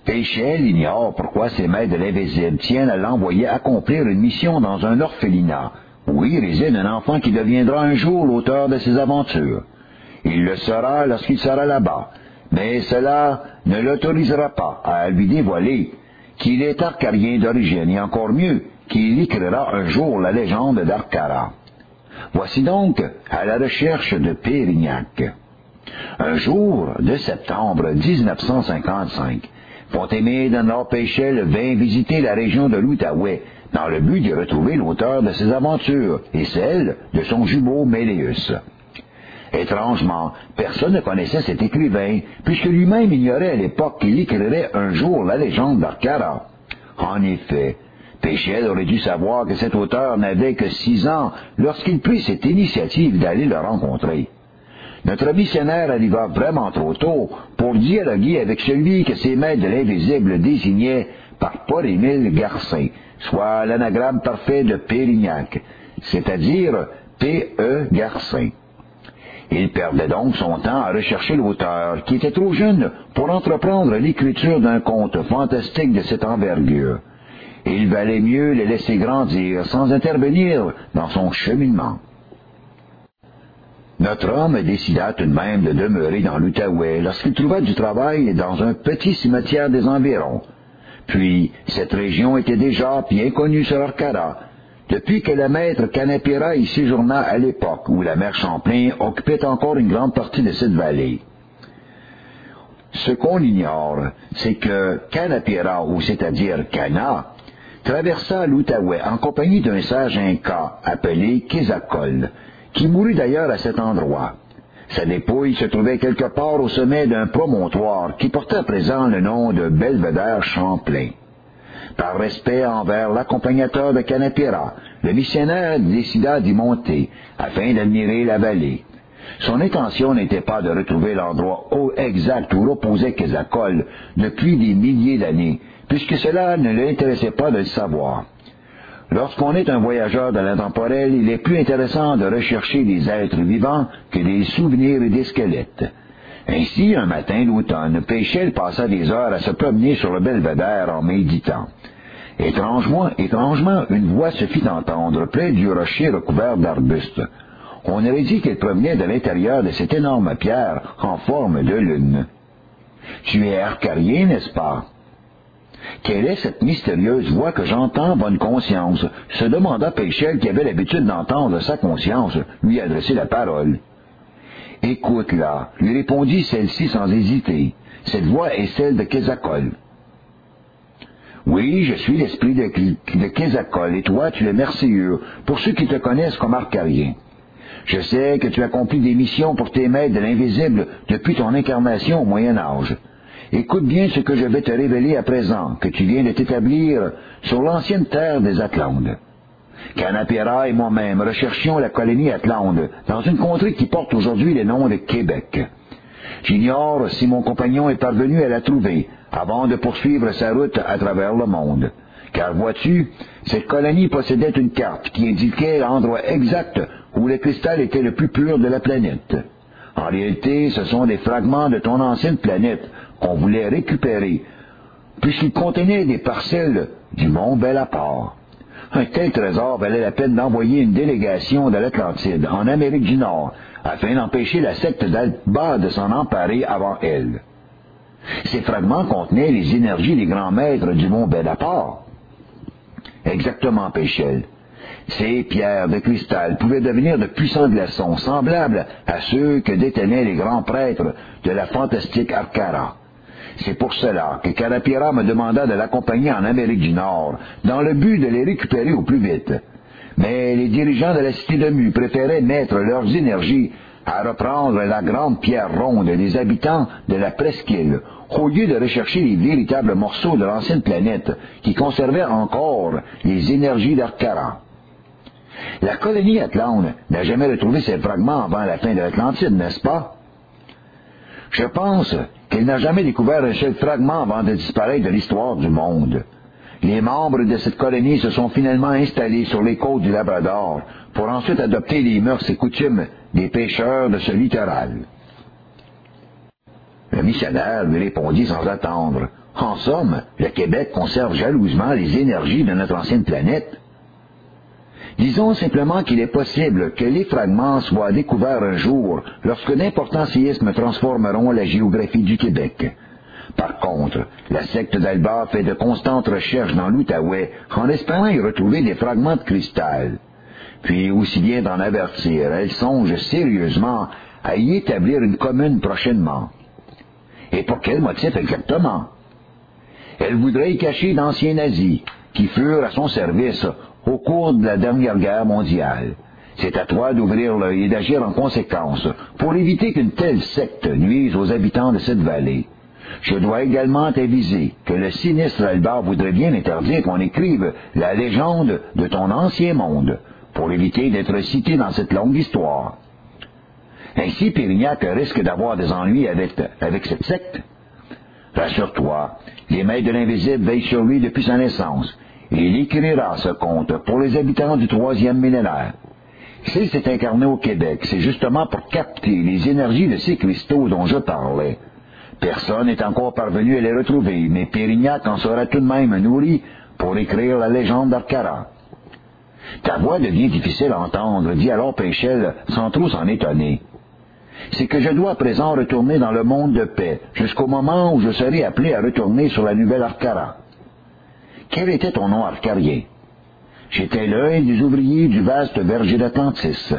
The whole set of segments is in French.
Péchel ignore pourquoi ses maîtres de l'invisible tiennent à l'envoyer accomplir une mission dans un orphelinat, où y réside un enfant qui deviendra un jour l'auteur de ses aventures. Il le sera lorsqu'il sera là-bas, mais cela ne l'autorisera pas à lui dévoiler qu'il est arcarien d'origine, et encore mieux, qu'il écrira un jour la légende d'Arcara. Voici donc à la recherche de Pérignac. Un jour de septembre 1955, Pontémé d'Henri Péchel vint visiter la région de l'Outaouais, dans le but d'y retrouver l'auteur de ses aventures et celle de son jumeau Méléus. Étrangement, personne ne connaissait cet écrivain, puisque lui-même ignorait à l'époque qu'il écrirait un jour la légende d'Arcara. En effet, Péchel aurait dû savoir que cet auteur n'avait que 6 ans lorsqu'il prit cette initiative d'aller le rencontrer. Notre missionnaire arriva vraiment trop tôt pour dialoguer avec celui que ses maîtres de l'invisible désignaient par Paul-Émile Garcin, soit l'anagramme parfait de Pérignac, c'est-à-dire P.E. Garcin. Il perdait donc son temps à rechercher l'auteur, qui était trop jeune pour entreprendre l'écriture d'un conte fantastique de cette envergure. Il valait mieux le laisser grandir sans intervenir dans son cheminement. Notre homme décida tout de même de demeurer dans l'Outaouais lorsqu'il trouva du travail dans un petit cimetière des environs. Puis, cette région était déjà bien connue sur Arcara, depuis que le maître Canapira y séjourna à l'époque où la mer Champlain occupait encore une grande partie de cette vallée. Ce qu'on ignore, c'est que Canapira, ou c'est-à-dire Cana, traversa l'Outaouais en compagnie d'un sage inca appelé Quetzalcoatl, qui mourut d'ailleurs à cet endroit. Sa dépouille se trouvait quelque part au sommet d'un promontoire qui portait à présent le nom de Belvédère Champlain. Par respect envers l'accompagnateur de Canapira, le missionnaire décida d'y monter, afin d'admirer la vallée. Son intention n'était pas de retrouver l'endroit exact où reposait Quetzalcoatl depuis des milliers d'années, puisque cela ne l'intéressait pas de le savoir. Lorsqu'on est un voyageur de l'intemporel, il est plus intéressant de rechercher des êtres vivants que des souvenirs et des squelettes. Ainsi, un matin d'automne, Péchel passa des heures à se promener sur le belvédère en méditant. Étrangement, une voix se fit entendre près du rocher recouvert d'arbustes. On aurait dit qu'elle provenait de l'intérieur de cette énorme pierre en forme de lune. « Tu es arcarien, n'est-ce pas? » « Quelle est cette mystérieuse voix que j'entends, bonne conscience ?» se demanda Péchel, qui avait l'habitude d'entendre sa conscience lui adresser la parole. « Écoute-la, lui répondit celle-ci sans hésiter. Cette voix est celle de Quetzalcoatl. »« Oui, je suis l'esprit de Quetzalcoatl, et toi, tu es merveilleux, pour ceux qui te connaissent comme arcarien. Je sais que tu accomplis des missions pour tes maîtres de l'invisible depuis ton incarnation au Moyen Âge. Écoute bien ce que je vais te révéler à présent, que tu viens de t'établir sur l'ancienne terre des Atlantes. Canapira et moi-même recherchions la colonie Atlante, dans une contrée qui porte aujourd'hui le nom de Québec. J'ignore si mon compagnon est parvenu à la trouver, avant de poursuivre sa route à travers le monde. Car vois-tu, cette colonie possédait une carte qui indiquait l'endroit exact où le cristal était le plus pur de la planète. En réalité, ce sont des fragments de ton ancienne planète qu'on voulait récupérer, puisqu'ils contenaient des parcelles du mont Bellaport. Un tel trésor valait la peine d'envoyer une délégation de l'Atlantide en Amérique du Nord, afin d'empêcher la secte d'Alba de s'en emparer avant elle. Ces fragments contenaient les énergies des grands maîtres du mont Bellaport. Exactement, Péchel. Ces pierres de cristal pouvaient devenir de puissants glaçons, semblables à ceux que détenaient les grands prêtres de la fantastique Arcara. C'est pour cela que Canapira me demanda de l'accompagner en Amérique du Nord, dans le but de les récupérer au plus vite. Mais les dirigeants de la cité de Mu préféraient mettre leurs énergies à reprendre la grande pierre ronde des habitants de la presqu'île, au lieu de rechercher les véritables morceaux de l'ancienne planète qui conservaient encore les énergies d'Arcara. La colonie Atlante n'a jamais retrouvé ces fragments avant la fin de l'Atlantide, n'est-ce pas? Je pense qu'elle n'a jamais découvert un seul fragment avant de disparaître de l'histoire du monde. Les membres de cette colonie se sont finalement installés sur les côtes du Labrador pour ensuite adopter les mœurs et coutumes des pêcheurs de ce littoral. Le missionnaire lui répondit sans attendre. En somme, le Québec conserve jalousement les énergies de notre ancienne planète. Disons simplement qu'il est possible que les fragments soient découverts un jour lorsque d'importants séismes transformeront la géographie du Québec. Par contre, la secte d'Alba fait de constantes recherches dans l'Outaouais en espérant y retrouver des fragments de cristal. Puis, aussi bien d'en avertir, elle songe sérieusement à y établir une commune prochainement. Et pour quel motif exactement? Elle voudrait y cacher d'anciens nazis qui furent à son service au cours de la dernière guerre mondiale. C'est à toi d'ouvrir l'œil et d'agir en conséquence pour éviter qu'une telle secte nuise aux habitants de cette vallée. Je dois également t'aviser que le sinistre Albert voudrait bien interdire qu'on écrive la légende de ton ancien monde, pour éviter d'être cité dans cette longue histoire. Ainsi, Pérignac risque d'avoir des ennuis avec cette secte. Rassure-toi, les maîtres de l'invisible veillent sur lui depuis sa naissance, et il écrira ce conte pour les habitants du 3e millénaire. S'il s'est incarné au Québec, c'est justement pour capter les énergies de ces cristaux dont je parlais. Personne n'est encore parvenu à les retrouver, mais Pérignac en sera tout de même nourri pour écrire la légende d'Arcara. Ta voix devient difficile à entendre, dit alors Péchel, sans trop s'en étonner. C'est que je dois à présent retourner dans le monde de paix, jusqu'au moment où je serai appelé à retourner sur la nouvelle Arcara. Quel était ton nom arcarien? J'étais l'un des ouvriers du vaste verger d'Atlantis.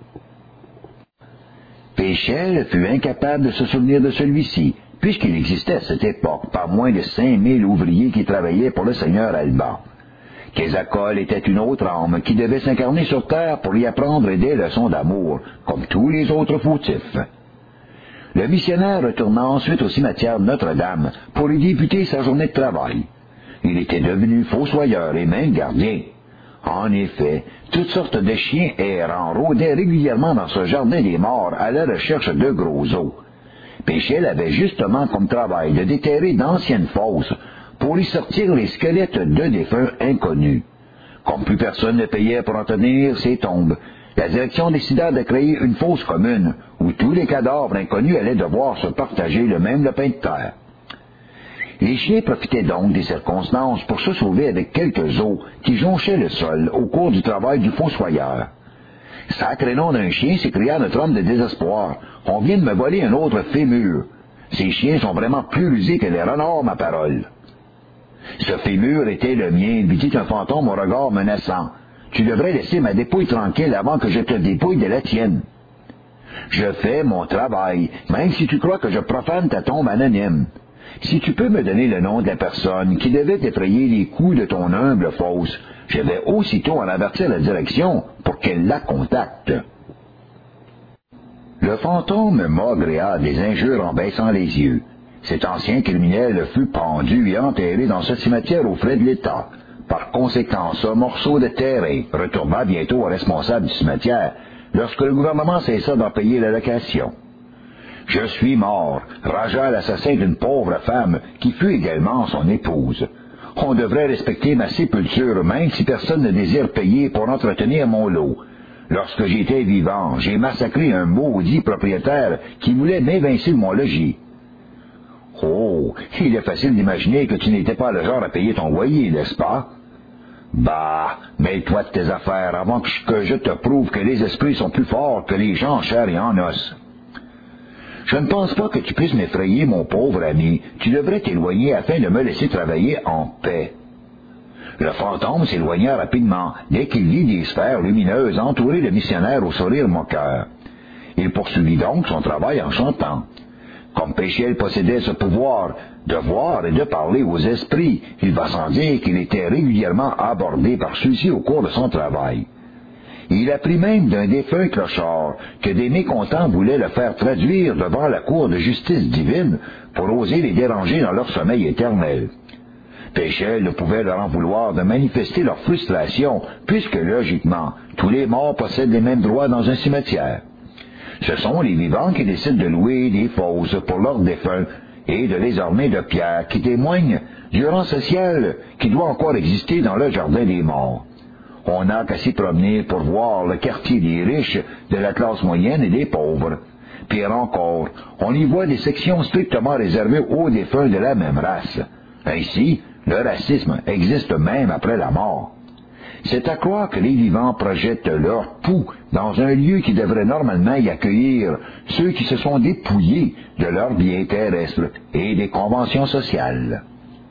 Péchel fut incapable de se souvenir de celui-ci, puisqu'il existait à cette époque pas moins de 5000 ouvriers qui travaillaient pour le seigneur Alba. Quetzalcoatl était une autre âme qui devait s'incarner sur terre pour y apprendre des leçons d'amour, comme tous les autres fautifs. Le missionnaire retourna ensuite au cimetière de Notre-Dame pour y débuter sa journée de travail. Il était devenu fossoyeur et même gardien. En effet, toutes sortes de chiens errants rôdaient régulièrement dans ce jardin des morts à la recherche de gros os. Péchel avait justement comme travail de déterrer d'anciennes fosses pour y sortir les squelettes de défunts inconnus. Comme plus personne ne payait pour entretenir ces tombes, la direction décida de créer une fosse commune où tous les cadavres inconnus allaient devoir se partager le même lopin de terre. Les chiens profitaient donc des circonstances pour se sauver avec quelques os qui jonchaient le sol au cours du travail du fossoyeur. « Sacré nom d'un chien !» s'écria notre homme de désespoir. « On vient de me voler un autre fémur. Ces chiens sont vraiment plus rusés que les renards, ma parole. » Ce fémur était le mien, lui dit un fantôme au regard menaçant. « Tu devrais laisser ma dépouille tranquille avant que je te dépouille de la tienne. » « Je fais mon travail, même si tu crois que je profane ta tombe anonyme. Si tu peux me donner le nom de la personne qui devait effrayer les coups de ton humble fosse, je vais aussitôt en avertir la direction pour qu'elle la contacte. » Le fantôme maugréa des injures en baissant les yeux. Cet ancien criminel fut pendu et enterré dans ce cimetière aux frais de l'État. Par conséquent, ce morceau de terrain retourna bientôt au responsable du cimetière lorsque le gouvernement cessa d'en payer la location. Je suis mort, ragea l'assassin d'une pauvre femme qui fut également son épouse. On devrait respecter ma sépulture même si personne ne désire payer pour entretenir mon lot. Lorsque j'étais vivant, j'ai massacré un maudit propriétaire qui voulait m'évincer de mon logis. Oh, il est facile d'imaginer que tu n'étais pas le genre à payer ton loyer, n'est-ce pas? Bah, mêle-toi de tes affaires avant que je te prouve que les esprits sont plus forts que les gens en chair et en os. Je ne pense pas que tu puisses m'effrayer, mon pauvre ami. Tu devrais t'éloigner afin de me laisser travailler en paix. Le fantôme s'éloigna rapidement dès qu'il vit des sphères lumineuses entourer le missionnaire au sourire moqueur. Il poursuivit donc son travail en chantant. Comme Péchiel possédait ce pouvoir de voir et de parler aux esprits, il va sans dire qu'il était régulièrement abordé par ceux-ci au cours de son travail. Il apprit même d'un défunt clochard que des mécontents voulaient le faire traduire devant la cour de justice divine pour oser les déranger dans leur sommeil éternel. Péchel ne pouvait leur en vouloir de manifester leur frustration, puisque, logiquement, tous les morts possèdent les mêmes droits dans un cimetière. Ce sont les vivants qui décident de louer des fosses pour leurs défunts et de les orner de pierres qui témoignent du rang social qui doit encore exister dans le jardin des morts. On n'a qu'à s'y promener pour voir le quartier des riches, de la classe moyenne et des pauvres. Pire encore, on y voit des sections strictement réservées aux défunts de la même race. Ainsi, le racisme existe même après la mort. C'est à croire que les vivants projettent leur pouls dans un lieu qui devrait normalement y accueillir ceux qui se sont dépouillés de leurs biens terrestres et des conventions sociales.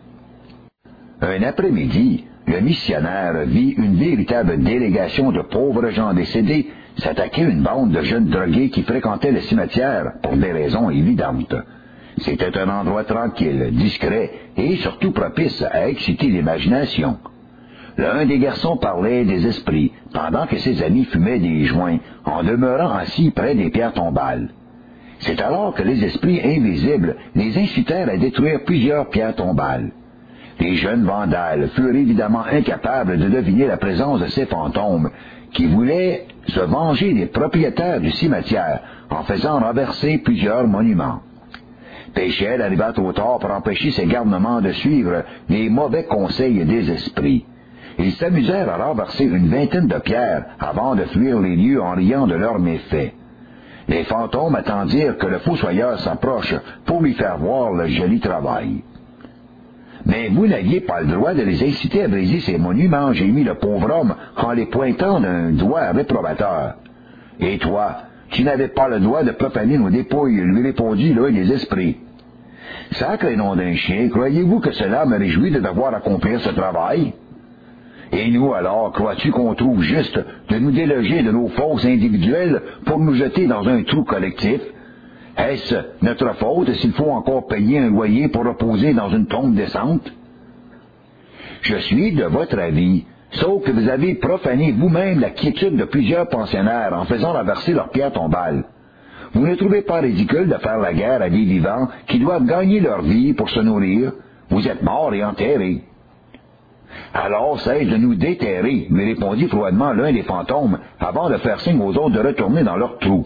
Un après-midi, le missionnaire vit une véritable délégation de pauvres gens décédés s'attaquer à une bande de jeunes drogués qui fréquentaient le cimetière pour des raisons évidentes. C'était un endroit tranquille, discret et surtout propice à exciter l'imagination. L'un des garçons parlait des esprits, pendant que ses amis fumaient des joints, en demeurant assis près des pierres tombales. C'est alors que les esprits invisibles les incitèrent à détruire plusieurs pierres tombales. Les jeunes vandales furent évidemment incapables de deviner la présence de ces fantômes, qui voulaient se venger des propriétaires du cimetière en faisant renverser plusieurs monuments. Péchel arriva trop tard pour empêcher ses garnements de suivre les mauvais conseils des esprits. Ils s'amusèrent à renverser une vingtaine de pierres avant de fuir les lieux en riant de leurs méfaits. Les fantômes attendirent que le fossoyeur s'approche pour lui faire voir le joli travail. « Mais vous n'aviez pas le droit de les inciter à briser ces monuments, » gémit le pauvre homme en les pointant d'un doigt réprobateur. « Et toi, tu n'avais pas le droit de profaner nos dépouilles, » lui répondit l'un des esprits. « Sacré nom d'un chien, croyez-vous que cela me réjouit de devoir accomplir ce travail? Et nous alors, crois-tu qu'on trouve juste de nous déloger de nos fosses individuelles pour nous jeter dans un trou collectif? Est-ce notre faute s'il faut encore payer un loyer pour reposer dans une tombe décente? Je suis de votre avis, sauf que vous avez profané vous-même la quiétude de plusieurs pensionnaires en faisant renverser leurs pierres tombales. Vous ne trouvez pas ridicule de faire la guerre à des vivants qui doivent gagner leur vie pour se nourrir? Vous êtes morts et enterrés. Alors cesse de nous déterrer, lui répondit froidement l'un des fantômes, avant de faire signe aux autres de retourner dans leur trou.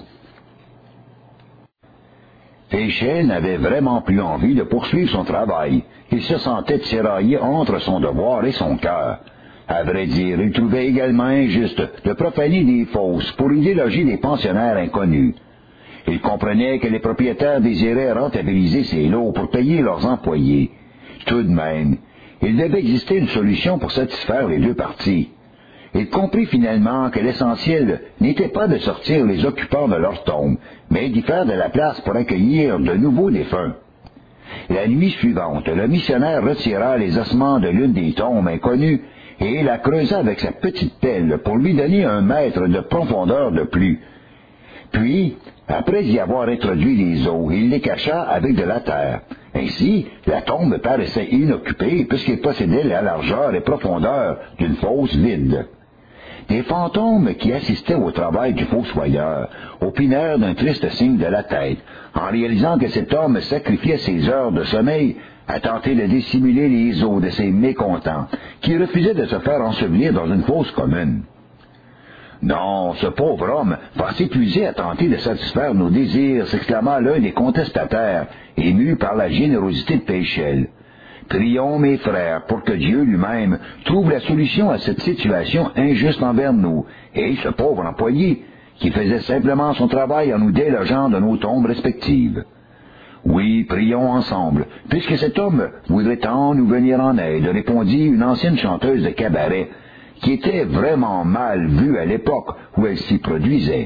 Péchel n'avait vraiment plus envie de poursuivre son travail. Il se sentait tiraillé entre son devoir et son cœur. À vrai dire, il trouvait également injuste de profaner des fosses pour y déloger des pensionnaires inconnus. Il comprenait que les propriétaires désiraient rentabiliser ces lots pour payer leurs employés. Tout de même, il devait exister une solution pour satisfaire les deux parties. Il comprit finalement que l'essentiel n'était pas de sortir les occupants de leur tombe, mais d'y faire de la place pour accueillir de nouveaux défunts. La nuit suivante, le missionnaire retira les ossements de l'une des tombes inconnues et la creusa avec sa petite pelle pour lui donner 1 mètre de profondeur de plus. Puis, après y avoir introduit les os, il les cacha avec de la terre. Ainsi, la tombe paraissait inoccupée puisqu'elle possédait la largeur et profondeur d'une fosse vide. Des fantômes qui assistaient au travail du fossoyeur opinèrent d'un triste signe de la tête, en réalisant que cet homme sacrifiait ses heures de sommeil à tenter de dissimuler les os de ces mécontents, qui refusaient de se faire ensevelir dans une fosse commune. Non, ce pauvre homme va s'épuiser à tenter de satisfaire nos désirs, s'exclama l'un des contestataires, ému par la générosité de Péchel. Prions, mes frères, pour que Dieu lui-même trouve la solution à cette situation injuste envers nous, et ce pauvre employé, qui faisait simplement son travail en nous délogeant de nos tombes respectives. Oui, prions ensemble, puisque cet homme voudrait tant nous venir en aide, répondit une ancienne chanteuse de cabaret, qui était vraiment mal vue à l'époque où elle s'y produisait.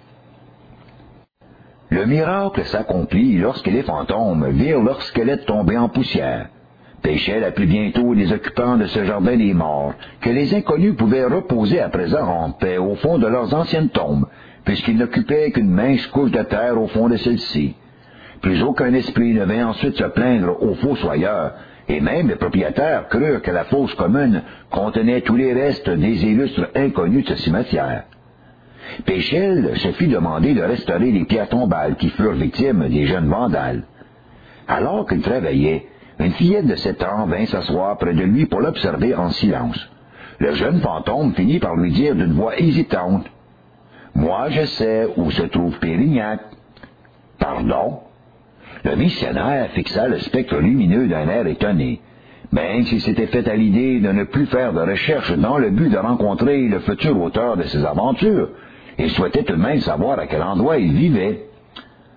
Le miracle s'accomplit lorsque les fantômes virent leur squelette tomber en poussière. Péchel apprit bientôt les occupants de ce jardin des morts, que les inconnus pouvaient reposer à présent en paix au fond de leurs anciennes tombes, puisqu'ils n'occupaient qu'une mince couche de terre au fond de celle-ci. Plus aucun esprit ne vint ensuite se plaindre aux fossoyeurs, et même les propriétaires crurent que la fosse commune contenait tous les restes des illustres inconnus de ce cimetière. Péchel se fit demander de restaurer les pierres tombales qui furent victimes des jeunes vandales. Alors qu'il travaillait, une fillette de 7 ans vint s'asseoir près de lui pour l'observer en silence. Le jeune fantôme finit par lui dire d'une voix hésitante, « Moi, je sais où se trouve Pérignac. »« Pardon ?» Le missionnaire fixa le spectre lumineux d'un air étonné. Même s'il s'était fait à l'idée de ne plus faire de recherche dans le but de rencontrer le futur auteur de ses aventures, il souhaitait tout de même savoir à quel endroit il vivait.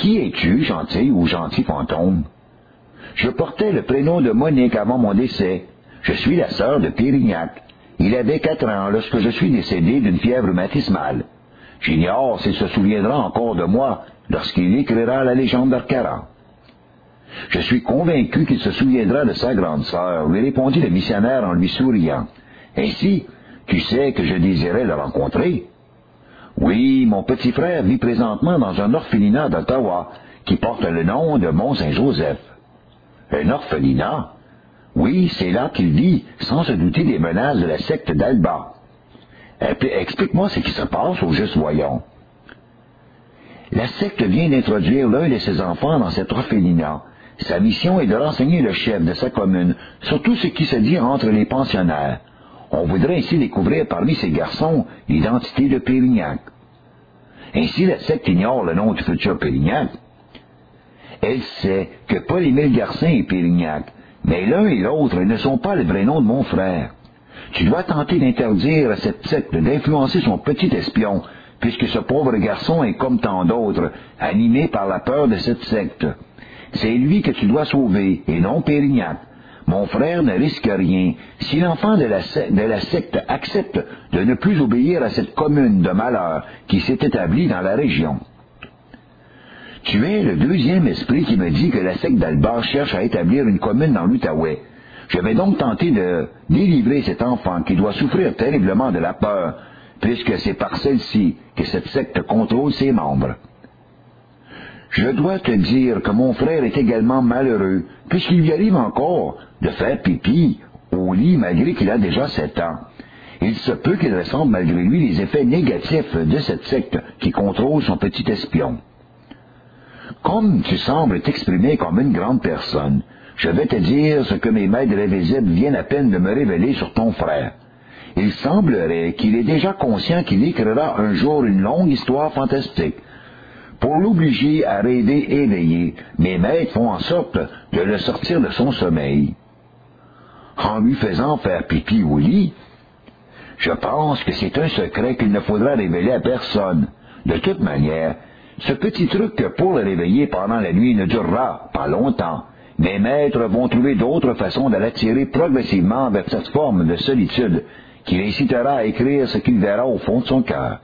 Qui es-tu, gentil ou gentil fantôme? Je portais le prénom de Monique avant mon décès. Je suis la sœur de Pérignac. Il avait 4 ans lorsque je suis décédé d'une fièvre rhumatismale. J'ignore s'il se souviendra encore de moi lorsqu'il écrira la légende d'Arcara. Je suis convaincu qu'il se souviendra de sa grande sœur, lui répondit le missionnaire en lui souriant. Ainsi, tu sais que je désirais le rencontrer? Oui, mon petit frère vit présentement dans un orphelinat d'Ottawa qui porte le nom de Mont-Saint-Joseph. Un orphelinat? Oui, c'est là qu'il vit, sans se douter des menaces de la secte d'Alba. Explique-moi ce qui se passe au juste, voyons. La secte vient d'introduire l'un de ses enfants dans cet orphelinat. Sa mission est de renseigner le chef de sa commune sur tout ce qui se dit entre les pensionnaires. On voudrait ainsi découvrir parmi ces garçons l'identité de Pérignac. Ainsi, la secte ignore le nom du futur Pérignac. Elle sait que Paul-Émile Garcin est Pérignac, mais l'un et l'autre ne sont pas le vrai nom de mon frère. Tu dois tenter d'interdire à cette secte d'influencer son petit espion, puisque ce pauvre garçon est comme tant d'autres, animé par la peur de cette secte. C'est lui que tu dois sauver, et non Pérignac. Mon frère ne risque rien. Si l'enfant de la secte accepte de ne plus obéir à cette commune de malheur qui s'est établie dans la région. Tu es le deuxième esprit qui me dit que la secte d'Alba cherche à établir une commune dans l'Outaouais. Je vais donc tenter de délivrer cet enfant qui doit souffrir terriblement de la peur, puisque c'est par celle-ci que cette secte contrôle ses membres. Je dois te dire que mon frère est également malheureux, puisqu'il lui arrive encore de faire pipi au lit malgré qu'il a déjà 7 ans. Il se peut qu'il ressente malgré lui les effets négatifs de cette secte qui contrôle son petit espion. Comme tu sembles t'exprimer comme une grande personne, je vais te dire ce que mes maîtres invisibles viennent à peine de me révéler sur ton frère. Il semblerait qu'il est déjà conscient qu'il écrira un jour une longue histoire fantastique. Pour l'obliger à rêver éveillé, mes maîtres font en sorte de le sortir de son sommeil. En lui faisant faire pipi au lit, je pense que c'est un secret qu'il ne faudra révéler à personne. De toute manière, ce petit truc pour le réveiller pendant la nuit ne durera pas longtemps. Mes maîtres vont trouver d'autres façons de l'attirer progressivement vers cette forme de solitude qui l'incitera à écrire ce qu'il verra au fond de son cœur.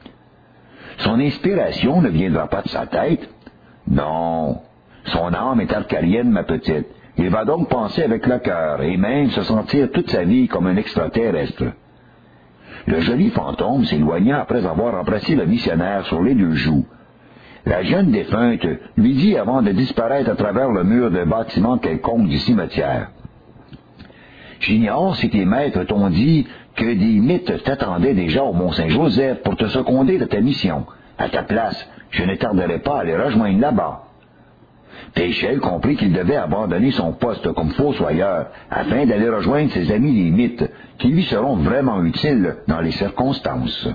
Son inspiration ne viendra pas de sa tête. Non, son âme est arcarienne, ma petite. Il va donc penser avec le cœur et même se sentir toute sa vie comme un extraterrestre. Le joli fantôme s'éloigna après avoir embrassé le missionnaire sur les 2 joues. La jeune défunte lui dit avant de disparaître à travers le mur d'un bâtiment quelconque du cimetière. J'ignore si tes maîtres t'ont dit que des mythes t'attendaient déjà au Mont-Saint-Joseph pour te seconder de ta mission. À ta place, je ne tarderai pas à les rejoindre là-bas. Péchel comprit qu'il devait abandonner son poste comme fossoyeur afin d'aller rejoindre ses amis les mythes, qui lui seront vraiment utiles dans les circonstances.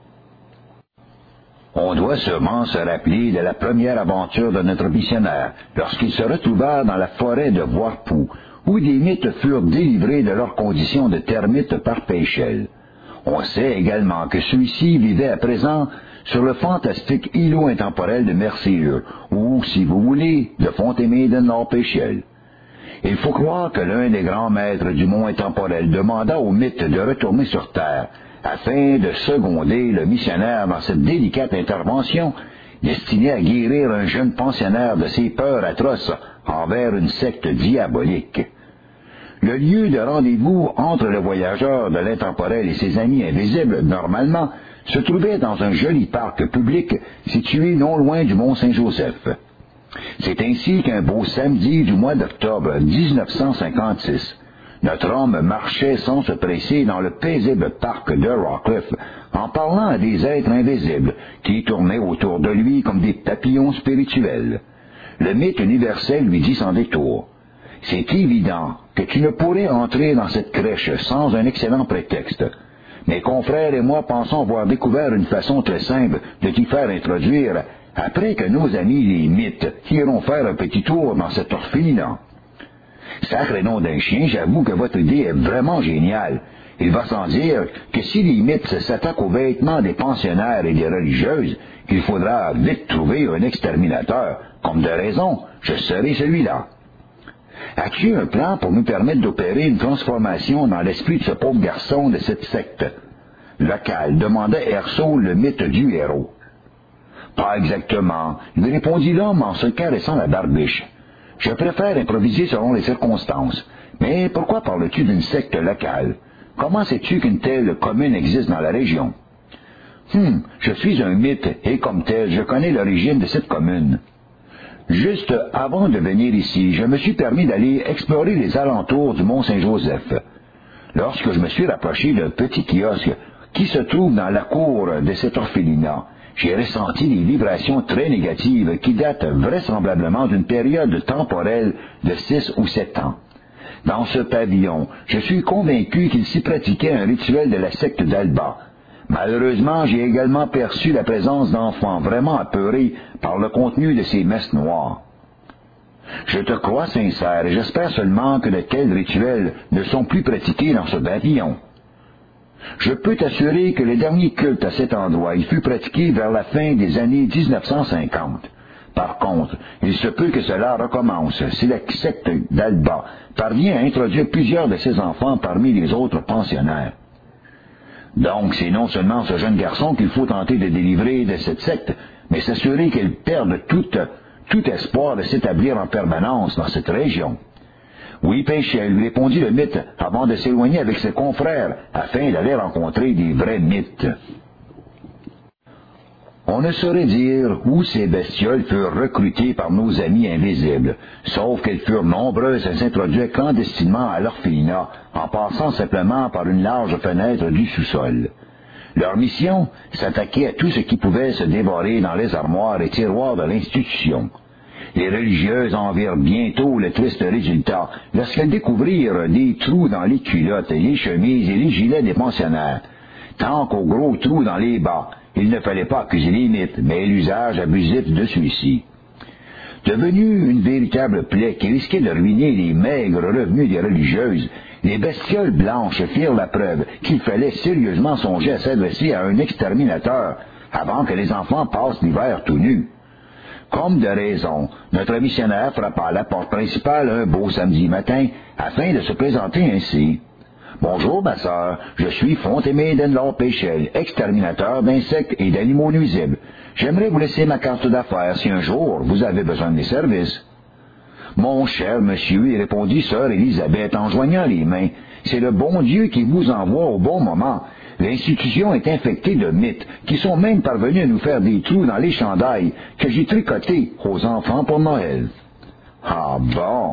On doit sûrement se rappeler de la première aventure de notre missionnaire, lorsqu'il se retrouva dans la forêt de Voirpou, où des mythes furent délivrés de leurs conditions de termites par Péchel. On sait également que celui-ci vivait à présent sur le fantastique îlot intemporel de Mercier, ou, si vous voulez, de Fontémé de Nord-Péchel. Il faut croire que l'un des grands maîtres du mont intemporel demanda au mythe de retourner sur Terre, afin de seconder le missionnaire dans cette délicate intervention destinée à guérir un jeune pensionnaire de ses peurs atroces envers une secte diabolique. Le lieu de rendez-vous entre le voyageur de l'intemporel et ses amis invisibles, normalement, se trouvait dans un joli parc public situé non loin du Mont-Saint-Joseph. C'est ainsi qu'un beau samedi du mois d'octobre 1956, notre homme marchait sans se presser dans le paisible parc de Rockcliffe, en parlant à des êtres invisibles qui tournaient autour de lui comme des papillons spirituels. Le mythe universel lui dit sans détour: « C'est évident que tu ne pourrais entrer dans cette crèche sans un excellent prétexte. Mes confrères et moi pensons avoir découvert une façon très simple de t'y faire introduire, après que nos amis les mythes iront faire un petit tour dans cet orphelinat. Sacré nom d'un chien, j'avoue que votre idée est vraiment géniale. Il va sans dire que si les mythes s'attaquent aux vêtements des pensionnaires et des religieuses, qu'il faudra vite trouver un exterminateur. Comme de raison, je serai celui-là. As-tu un plan pour nous permettre d'opérer une transformation dans l'esprit de ce pauvre garçon de cette secte locale, demanda Ersault, le mythe du héros. Pas exactement, lui répondit l'homme en se caressant la barbiche. Je préfère improviser selon les circonstances. Mais pourquoi parles-tu d'une secte locale? Comment sais-tu qu'une telle commune existe dans la région? Je suis un mythe, et comme tel, je connais l'origine de cette commune. Juste avant de venir ici, je me suis permis d'aller explorer les alentours du Mont-Saint-Joseph. Lorsque je me suis rapproché d'un petit kiosque qui se trouve dans la cour de cet orphelinat, j'ai ressenti des vibrations très négatives qui datent vraisemblablement d'une période temporelle de 6 ou 7 ans. Dans ce pavillon, je suis convaincu qu'il s'y pratiquait un rituel de la secte d'Alba. Malheureusement, j'ai également perçu la présence d'enfants vraiment apeurés par le contenu de ces messes noires. Je te crois sincère et j'espère seulement que de tels rituels ne sont plus pratiqués dans ce pavillon. Je peux t'assurer que le dernier culte à cet endroit il fut pratiqué vers la fin des années 1950. Par contre, il se peut que cela recommence si la secte d'Alba parvient à introduire plusieurs de ses enfants parmi les autres pensionnaires. Donc, c'est non seulement ce jeune garçon qu'il faut tenter de délivrer de cette secte, mais s'assurer qu'elle perde tout espoir de s'établir en permanence dans cette région. Oui, Péchel, lui répondit le mythe avant de s'éloigner avec ses confrères afin d'aller rencontrer des vrais mythes. On ne saurait dire où ces bestioles furent recrutées par nos amis invisibles, sauf qu'elles furent nombreuses à s'introduire clandestinement à l'orphelinat, en passant simplement par une large fenêtre du sous-sol. Leur mission, s'attaquer à tout ce qui pouvait se dévorer dans les armoires et tiroirs de l'institution. Les religieuses en virent bientôt le triste résultat lorsqu'elles découvrirent des trous dans les culottes, les chemises et les gilets des pensionnaires, tant qu'aux gros trous dans les bas. Il ne fallait pas accuser les mythes, mais l'usage abusif de celui-ci. Devenu une véritable plaie qui risquait de ruiner les maigres revenus des religieuses, les bestioles blanches firent la preuve qu'il fallait sérieusement songer à s'adresser à un exterminateur avant que les enfants passent l'hiver tout nus. Comme de raison, notre missionnaire frappa à la porte principale un beau samedi matin afin de se présenter ainsi. « Bonjour, ma sœur, je suis Fontémé d'Enlor Péchel, exterminateur d'insectes et d'animaux nuisibles. J'aimerais vous laisser ma carte d'affaires si un jour vous avez besoin de mes services. » « Mon cher monsieur, y répondit sœur Élisabeth en joignant les mains, c'est le bon Dieu qui vous envoie au bon moment. L'institution est infectée de mythes, qui sont même parvenus à nous faire des trous dans les chandails que j'ai tricotés aux enfants pour Noël. » Ah bon!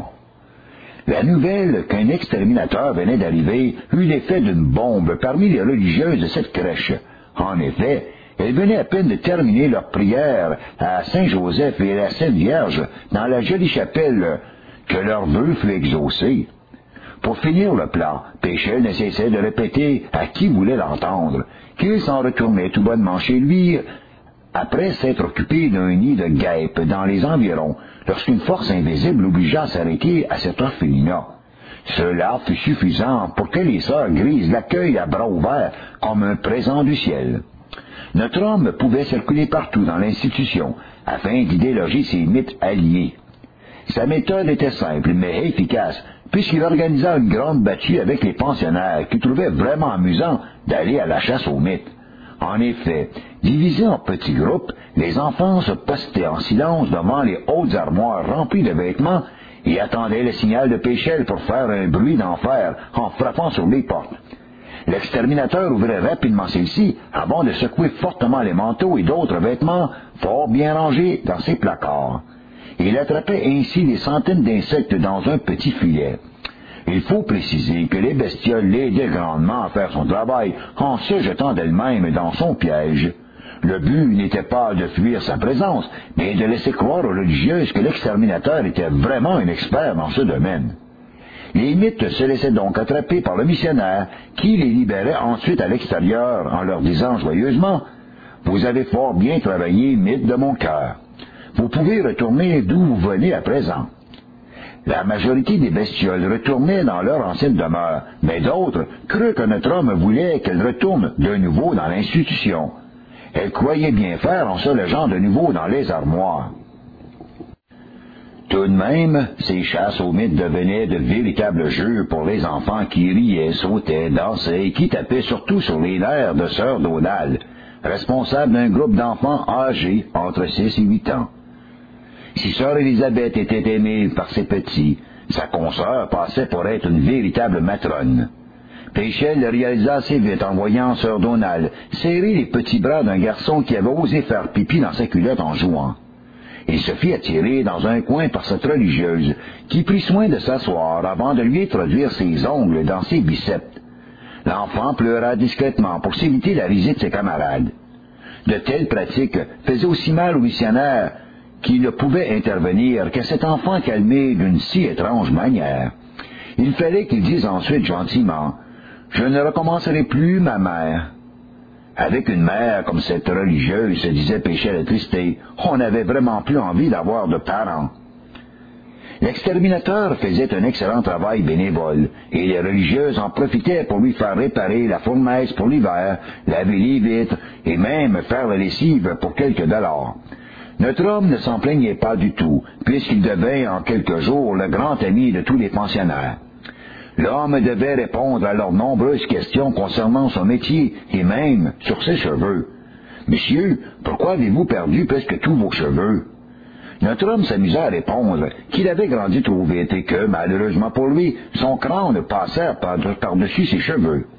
La nouvelle qu'un exterminateur venait d'arriver eut l'effet d'une bombe parmi les religieuses de cette crèche. En effet, elles venaient à peine de terminer leur prière à Saint-Joseph et à la Sainte Vierge dans la jolie chapelle que leur vœu fut exaucé. Pour finir le plan, Péchel ne cessait de répéter à qui voulait l'entendre qu'il s'en retournait tout bonnement chez lui après s'être occupé d'un nid de guêpes dans les environs, lorsqu'une force invisible l'obligea à s'arrêter à cet orphelinat. Cela fut suffisant pour que les sœurs grises l'accueillent à bras ouverts comme un présent du ciel. Notre homme pouvait circuler partout dans l'institution afin d'y déloger ses mythes alliés. Sa méthode était simple mais efficace, puisqu'il organisa une grande battue avec les pensionnaires qui trouvaient vraiment amusant d'aller à la chasse aux mythes. En effet, divisés en petits groupes, les enfants se postaient en silence devant les hautes armoires remplies de vêtements et attendaient le signal de Péchel pour faire un bruit d'enfer en frappant sur les portes. L'exterminateur ouvrait rapidement celle-ci avant de secouer fortement les manteaux et d'autres vêtements fort bien rangés dans ses placards. Il attrapait ainsi des centaines d'insectes dans un petit filet. Il faut préciser que les bestioles l'aidaient grandement à faire son travail en se jetant d'elles-mêmes dans son piège. Le but n'était pas de fuir sa présence, mais de laisser croire aux religieuses que l'exterminateur était vraiment un expert dans ce domaine. Les mythes se laissaient donc attraper par le missionnaire, qui les libérait ensuite à l'extérieur en leur disant joyeusement « Vous avez fort bien travaillé, mythes de mon cœur. Vous pouvez retourner d'où vous venez à présent. » La majorité des bestioles retournaient dans leur ancienne demeure, mais d'autres crurent que notre homme voulait qu'elles retournent de nouveau dans l'institution. Elles croyaient bien faire en se logeant de nouveau dans les armoires. Tout de même, ces chasses aux mythes devenaient de véritables jeux pour les enfants qui riaient, sautaient, dansaient et qui tapaient surtout sur les nerfs de Sœur Donald, responsable d'un groupe d'enfants âgés entre 6 et 8 ans. Si Sœur Élisabeth était aimée par ses petits, sa consoeur passait pour être une véritable matrone. Péchelle le réalisa assez vite en voyant Sœur Donald serrer les petits bras d'un garçon qui avait osé faire pipi dans sa culotte en jouant. Il se fit attirer dans un coin par cette religieuse, qui prit soin de s'asseoir avant de lui introduire ses ongles dans ses biceps. L'enfant pleura discrètement pour s'éviter la risée de ses camarades. De telles pratiques faisaient aussi mal au missionnaire qui ne pouvait intervenir qu'à cet enfant calmé d'une si étrange manière. Il fallait qu'il dise ensuite gentiment « Je ne recommencerai plus, ma mère ». Avec une mère comme cette religieuse, se disait Péchelle attristé, on n'avait vraiment plus envie d'avoir de parents. L'exterminateur faisait un excellent travail bénévole, et les religieuses en profitaient pour lui faire réparer la fournaise pour l'hiver, laver les vitres, et même faire la lessive pour quelques dollars. Notre homme ne s'en plaignait pas du tout, puisqu'il devint en quelques jours le grand ami de tous les pensionnaires. L'homme devait répondre à leurs nombreuses questions concernant son métier et même sur ses cheveux. « Monsieur, pourquoi avez-vous perdu presque tous vos cheveux? » Notre homme s'amusa à répondre qu'il avait grandi trop vite et que, malheureusement pour lui, son crâne passait par-dessus ses cheveux.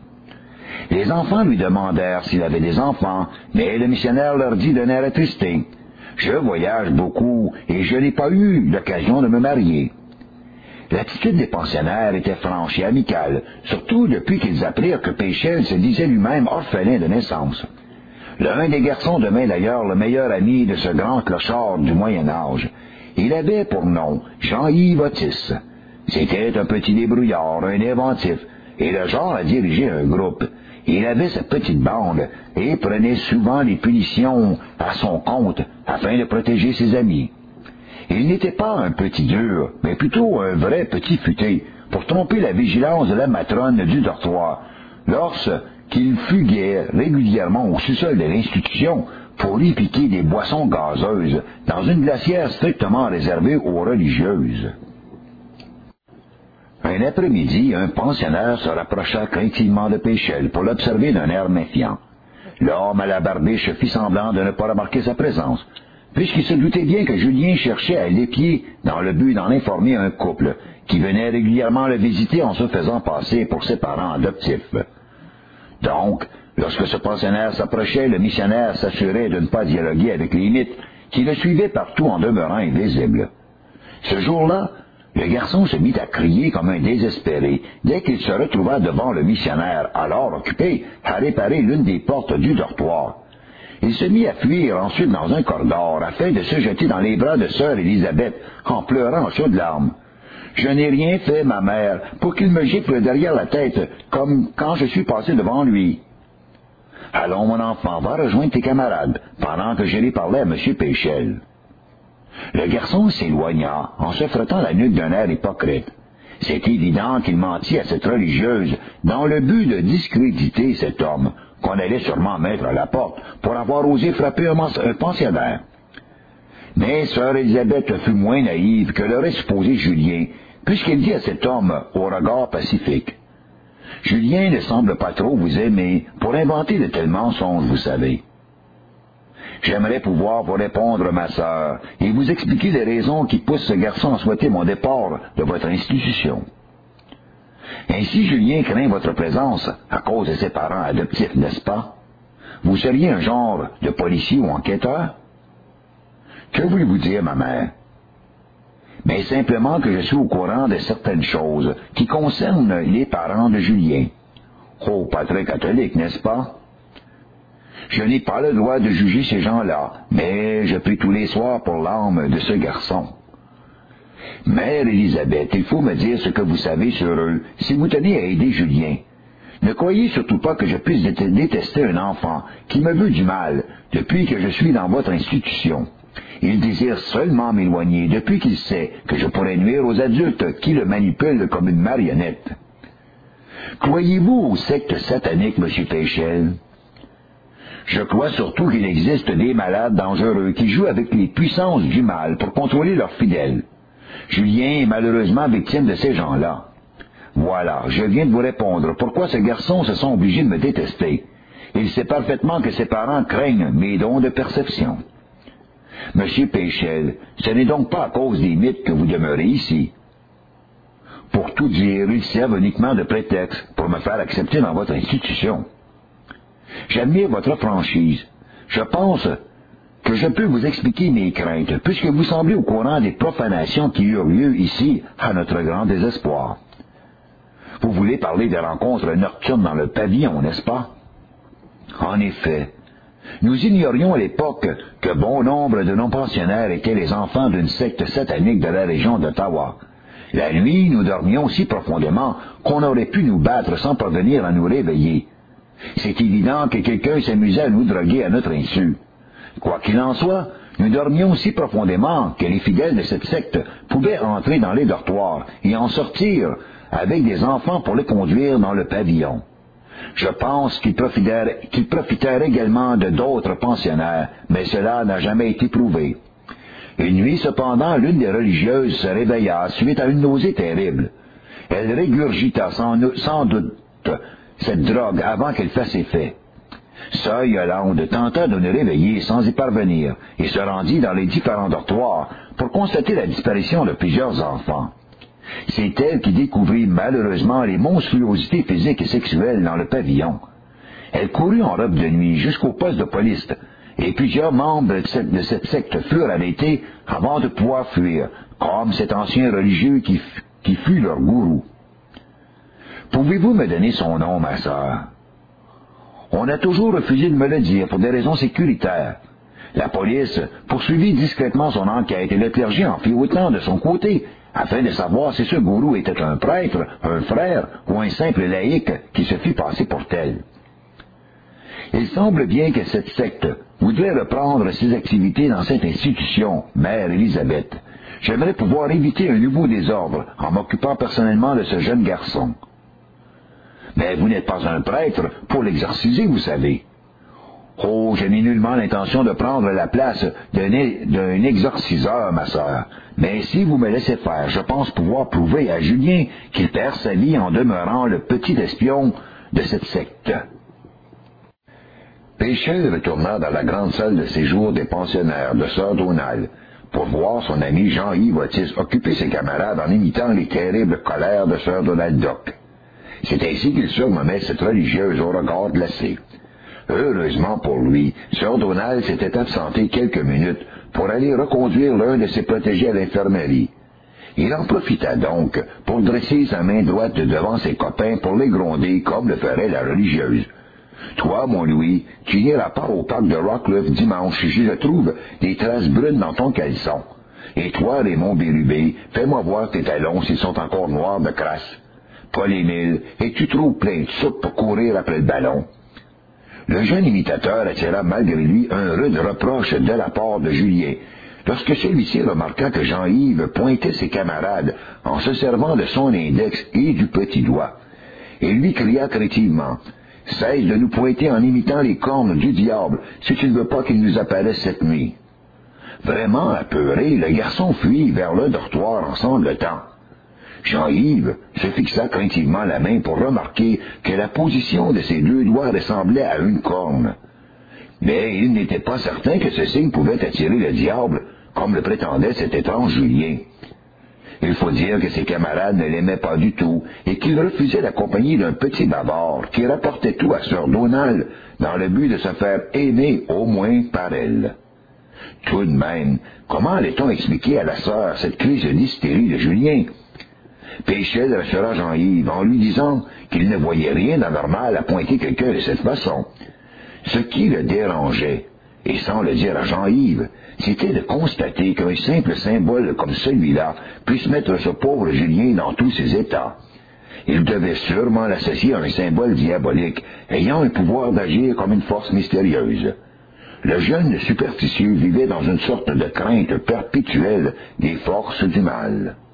Les enfants lui demandèrent s'il avait des enfants, mais le missionnaire leur dit d'un air attristé « Je voyage beaucoup et je n'ai pas eu l'occasion de me marier. » L'attitude des pensionnaires était franche et amicale, surtout depuis qu'ils apprirent que Péchelle se disait lui-même orphelin de naissance. L'un des garçons devint d'ailleurs le meilleur ami de ce grand clochard du Moyen Âge. Il avait pour nom Jean-Yves Otis. C'était un petit débrouillard, un inventif, et le genre à diriger un groupe. Il avait sa petite bande et prenait souvent les punitions à son compte afin de protéger ses amis. Il n'était pas un petit dur, mais plutôt un vrai petit futé, pour tromper la vigilance de la matrone du dortoir, lorsqu'il fuguait régulièrement au sous-sol de l'institution pour y piquer des boissons gazeuses dans une glacière strictement réservée aux religieuses. Un après-midi, un pensionnaire se rapprocha craintivement de Péchelle pour l'observer d'un air méfiant. L'homme à la barbiche fit semblant de ne pas remarquer sa présence, puisqu'il se doutait bien que Julien cherchait à l'épier dans le but d'en informer un couple qui venait régulièrement le visiter en se faisant passer pour ses parents adoptifs. Donc, lorsque ce pensionnaire s'approchait, le missionnaire s'assurait de ne pas dialoguer avec les mythes qui le suivaient partout en demeurant invisible. Ce jour-là, le garçon se mit à crier comme un désespéré dès qu'il se retrouva devant le missionnaire, alors occupé à réparer l'une des portes du dortoir. Il se mit à fuir ensuite dans un corridor afin de se jeter dans les bras de Sœur Élisabeth en pleurant en chaudes larmes. « Je n'ai rien fait, ma mère, pour qu'il me gifle derrière la tête, comme quand je suis passé devant lui. »« Allons, mon enfant, va rejoindre tes camarades, pendant que j'irai parler à M. Péchelle. » Le garçon s'éloigna en se frottant la nuque d'un air hypocrite. C'est évident qu'il mentit à cette religieuse dans le but de discréditer cet homme, qu'on allait sûrement mettre à la porte pour avoir osé frapper un pensionnaire. Mais Sœur Élisabeth fut moins naïve que l'aurait supposé Julien, puisqu'il dit à cet homme au regard pacifique « Julien ne semble pas trop vous aimer pour inventer de tels mensonges, vous savez. » J'aimerais pouvoir vous répondre, ma sœur, et vous expliquer les raisons qui poussent ce garçon à souhaiter mon départ de votre institution. Ainsi, Julien craint votre présence à cause de ses parents adoptifs, n'est-ce pas? Vous seriez un genre de policier ou enquêteur? Que voulez-vous dire, ma mère? Mais simplement que je suis au courant de certaines choses qui concernent les parents de Julien. Oh, pas très catholique, n'est-ce pas? Je n'ai pas le droit de juger ces gens-là, mais je prie tous les soirs pour l'âme de ce garçon. Mère Élisabeth, il faut me dire ce que vous savez sur eux, si vous tenez à aider Julien. Ne croyez surtout pas que je puisse détester un enfant qui me veut du mal depuis que je suis dans votre institution. Il désire seulement m'éloigner depuis qu'il sait que je pourrais nuire aux adultes qui le manipulent comme une marionnette. Croyez-vous aux sectes sataniques, M. Péchel? Je crois surtout qu'il existe des malades dangereux qui jouent avec les puissances du mal pour contrôler leurs fidèles. Julien est malheureusement victime de ces gens-là. Voilà, je viens de vous répondre pourquoi ces garçons se sont obligés de me détester. Il sait parfaitement que ses parents craignent mes dons de perception. Monsieur Péchel, ce n'est donc pas à cause des mythes que vous demeurez ici. Pour tout dire, ils servent uniquement de prétexte pour me faire accepter dans votre institution. J'admire votre franchise. Je pense que je peux vous expliquer mes craintes, puisque vous semblez au courant des profanations qui eurent lieu ici, à notre grand désespoir. Vous voulez parler des rencontres nocturnes dans le pavillon, n'est-ce pas? En effet, nous ignorions à l'époque que bon nombre de nos pensionnaires étaient les enfants d'une secte satanique de la région d'Ottawa. La nuit, nous dormions si profondément qu'on aurait pu nous battre sans parvenir à nous réveiller. C'est évident que quelqu'un s'amusait à nous droguer à notre insu. Quoi qu'il en soit, nous dormions si profondément que les fidèles de cette secte pouvaient entrer dans les dortoirs et en sortir avec des enfants pour les conduire dans le pavillon. Je pense qu'ils profitèrent également de d'autres pensionnaires, mais cela n'a jamais été prouvé. Une nuit, cependant, l'une des religieuses se réveilla suite à une nausée terrible. Elle régurgita sans doute cette drogue avant qu'elle fasse effet. Sœur Yolande tenta de nous réveiller sans y parvenir et se rendit dans les différents dortoirs pour constater la disparition de plusieurs enfants. C'est elle qui découvrit malheureusement les monstruosités physiques et sexuelles dans le pavillon. Elle courut en robe de nuit jusqu'au poste de police, et plusieurs membres de cette secte furent arrêtés avant de pouvoir fuir, comme cet ancien religieux qui fut leur gourou. Pouvez-vous me donner son nom, ma sœur? On a toujours refusé de me le dire pour des raisons sécuritaires. La police poursuivit discrètement son enquête et le clergé en fit autant de son côté, afin de savoir si ce gourou était un prêtre, un frère ou un simple laïc qui se fit passer pour tel. Il semble bien que cette secte voudrait reprendre ses activités dans cette institution, Mère Élisabeth. J'aimerais pouvoir éviter un nouveau désordre en m'occupant personnellement de ce jeune garçon. Mais vous n'êtes pas un prêtre pour l'exorciser, vous savez. Oh, je n'ai nullement l'intention de prendre la place d'un exorciseur, ma sœur. Mais si vous me laissez faire, je pense pouvoir prouver à Julien qu'il perd sa vie en demeurant le petit espion de cette secte. Péchel retourna dans la grande salle de séjour des pensionnaires de Sœur Donald pour voir son ami Jean-Yves Otis occuper ses camarades en imitant les terribles colères de Sœur Donald Duck. C'est ainsi qu'il surnommait cette religieuse au regard glacé. Heureusement pour lui, Sœur Donald s'était absentée quelques minutes pour aller reconduire l'un de ses protégés à l'infirmerie. Il en profita donc pour dresser sa main droite devant ses copains pour les gronder comme le ferait la religieuse. Toi, mon Louis, tu iras pas au parc de Rockcliffe dimanche si je trouve des traces brunes dans ton caleçon. Et toi, Raymond Bérubé, fais-moi voir tes talons s'ils sont encore noirs de crasse. Paul-Émile, es-tu trop plein de soupe pour courir après le ballon? Le jeune imitateur attira malgré lui un rude reproche de la part de Julien, lorsque celui-ci remarqua que Jean-Yves pointait ses camarades en se servant de son index et du petit doigt. Et lui cria craintivement, « Cesse de nous pointer en imitant les cornes du diable si tu ne veux pas qu'il nous apparaisse cette nuit. » Vraiment apeuré, le garçon fuit vers le dortoir en sanglotant. Jean-Yves se fixa craintivement la main pour remarquer que la position de ses deux doigts ressemblait à une corne. Mais il n'était pas certain que ce signe pouvait attirer le diable, comme le prétendait cet étrange Julien. Il faut dire que ses camarades ne l'aimaient pas du tout et qu'il refusait la compagnie d'un petit bavard qui rapportait tout à Sœur Donald dans le but de se faire aimer au moins par elle. Tout de même, comment allait-on expliquer à la sœur cette crise d'hystérie de Julien? Péchel rassura Jean-Yves en lui disant qu'il ne voyait rien d'anormal à pointer quelqu'un de cette façon. Ce qui le dérangeait, et sans le dire à Jean-Yves, c'était de constater qu'un simple symbole comme celui-là puisse mettre ce pauvre Julien dans tous ses états. Il devait sûrement l'associer à un symbole diabolique, ayant un pouvoir d'agir comme une force mystérieuse. le jeune superstitieux vivait dans une sorte de crainte perpétuelle des forces du mal.